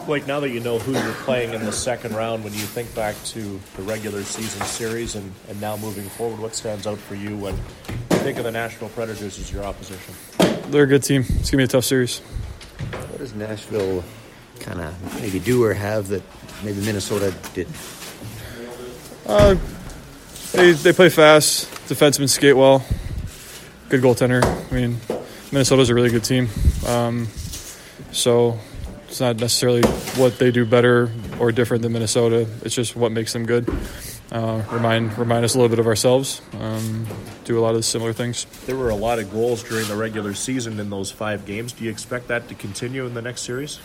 Blake, now that you know who you're playing in the second round, when you think back to the regular season series and now moving forward, what stands out for you when you think of the Nashville Predators as your opposition? They're a good team. It's going to be a tough series. What does Nashville kind of maybe do or have that maybe Minnesota didn't? They play fast. Defensemen skate well. Good goaltender. I mean, Minnesota's a really good team. So it's not necessarily what they do better or different than Minnesota. It's just what makes them good. Remind us a little bit of ourselves. Do a lot of the similar things. There were a lot of goals during the regular season in those 5 games. Do you expect that to continue in the next series?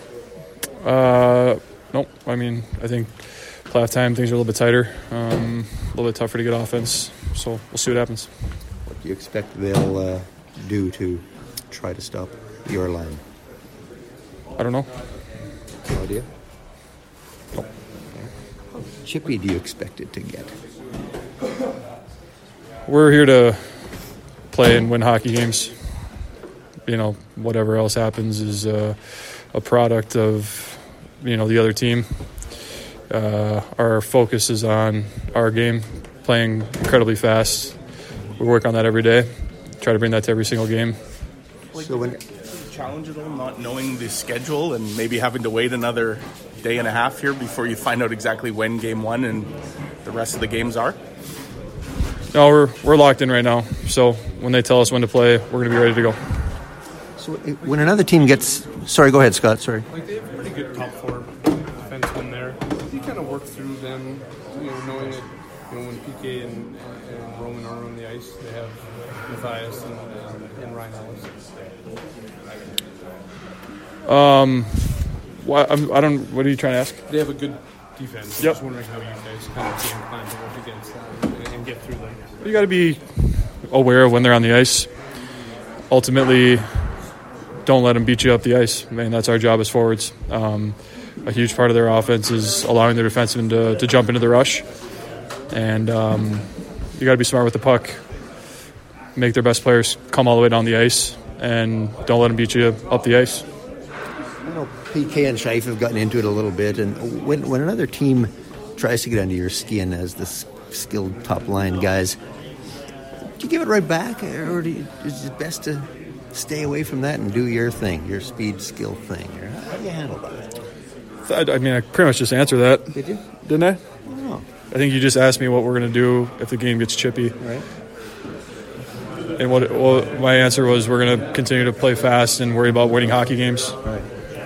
Nope. I mean, I think playoff time things are a little bit tighter, a little bit tougher to get offense. So we'll see what happens. What do you expect they'll do to try to stop your line? I don't know. No idea? How chippy do you expect it to get? We're here to play and win hockey games. You know, whatever else happens is a product of, the other team. Our focus is on our game, playing incredibly fast. We work on that every day, try to bring that to every single game. So when challenge at all, not knowing the schedule and maybe having to wait another day and a half here before you find out exactly when game 1 and the rest of the games are? No, we're locked in right now. So when they tell us when to play, we're going to be ready to go. So when another team gets... Sorry, go ahead, Scott. Sorry. Like, they have pretty good top 4 defensemen there. You kind of work through them, knowing that, when PK and Roman are on the ice, they have Matthias and Ryan Ellis. What are you trying to ask? They have a good defense. Yep. I'm just wondering how you guys kind of game plan to work against that and get through them. You got to be aware of when they're on the ice. Ultimately, don't let them beat you up the ice. I mean, that's our job as forwards. A huge part of their offense is allowing their defensemen to jump into the rush. And you got to be smart with the puck. Make their best players come all the way down the ice, and don't let them beat you up the ice. I know PK and Scheif have gotten into it a little bit, and when another team tries to get under your skin as the skilled top-line guys, do you give it right back, or is it best to stay away from that and do your thing, your speed skill thing? Or how do you handle that? I mean, I pretty much just answered that. Did you? Didn't I? Oh. I think you just asked me what we're going to do if the game gets chippy. Right. And my answer was we're going to continue to play fast and worry about winning hockey games. Right.